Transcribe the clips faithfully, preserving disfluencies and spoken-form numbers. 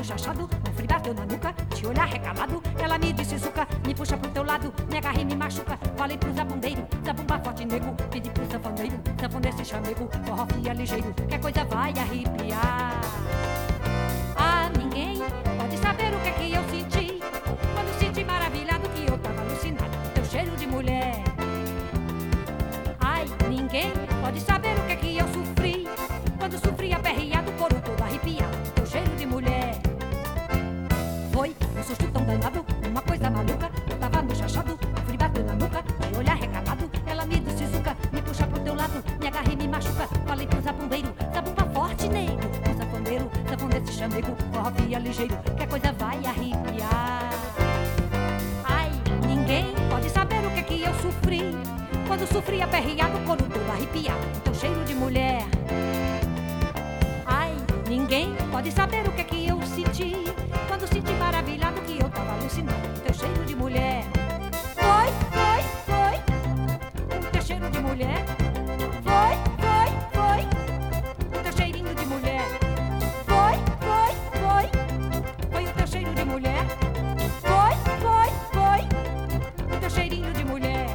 chachado, um frio bateu na nuca, te olhar recalado. Ela me disse zuca, me puxa pro teu lado, me agarra e me machuca. Falei pro zabumbeiro, zabumba forte nego. Pedi pro sanfoneiro, sanfone esse chamego. Forró fia ligeiro, que a coisa vai arrepiar. Ah, ninguém pode saber o que é que eu senti quando senti maravilhado que eu tava alucinado. Teu cheiro de mulher. Ai, ninguém pode saber o que é que eu sofri quando sofri aperreado, couro todo arrepiado. Teu cheiro de mulher. Foi um susto tão danado, uma coisa maluca. Eu tava no chachado, o frio bateu na nuca, de olhar recalado. Ela me disse zuca, me puxa pro teu lado, me agarra e me machuca. Falei pro zabumbeiro, zabumba forte nego. O sanfoneiro, sanfone esse chamego. Forró fia ligeiro, que a coisa vai arrepiar. Ai, ninguém pode saber o que é que eu sofri quando sofri aperreado, couro todo arrepiado. Teu cheiro de mulher. Ai, ninguém pode saber o que é que eu senti quando senti maravilhado que eu tava alucinado. Teu cheiro de mulher. Foi, foi, foi. Teu cheiro de mulher. Foi, foi, foi. Teu cheirinho de mulher. Foi, foi, foi. Foi o teu cheiro de mulher. Foi, foi, foi. Teu cheirinho de mulher.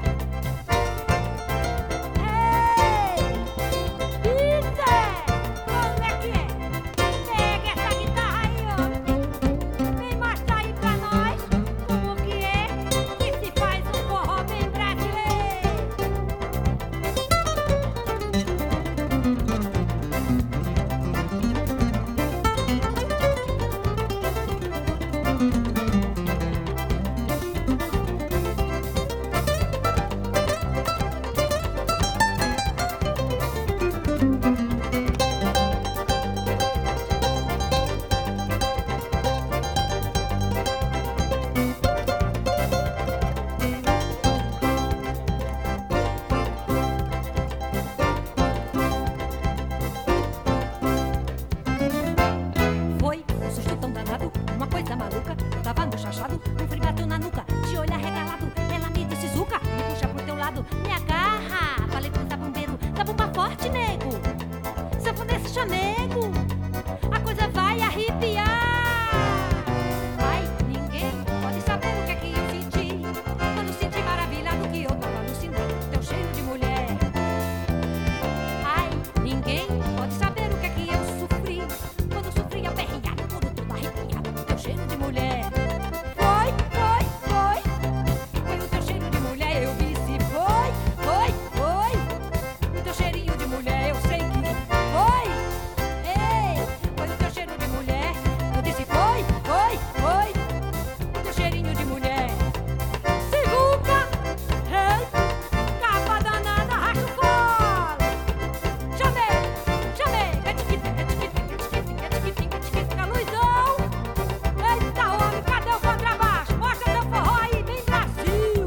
Maluca, eu tava no chachado, um frio bateu na nuca, de olhar regalado. Ela me disse zuca, me puxa pro teu lado, me agarra. Falei pro zabumbeiro, zabumba forte nego. Sanfone esse chamego, a coisa vai arrepiar. Ai, ninguém pode saber o que é que eu senti quando senti maravilhado que eu tava alucinado. Teu cheiro de mulher. Ai, ninguém pode saber o que é que eu sofri quando sofri aperreado, couro todo arrepiado. Teu cheiro de mulher. Foi, foi, foi. Foi o teu cheiro de mulher, eu disse foi, foi, foi. O teu cheirinho de mulher, eu sei que foi. Ei, foi o teu cheiro de mulher, eu disse foi, foi, foi. O teu cheirinho de mulher. Sivuca, ei, capa danada, racha o colo. Chamei, chamei, gatiquita, gatiquita, gatiquita, gatiquita, gatiquita, Luizão. Eita, homem, cadê o contrabaixo? Mostra teu forró aí, bem Brasil.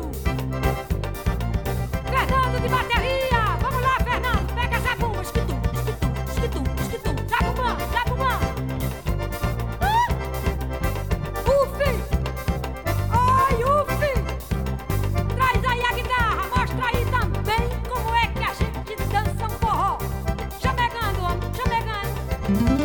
Fernando de bateria, vamos lá, Fernando, pega essa bumba, esquitum, esquitum, esquitum, esquitum, zabumba, zabumba. Ah! Ufi, oi, Ufi, traz aí a guitarra, mostra aí também como é que a gente dança um forró. Chamegando, homem, chamegando.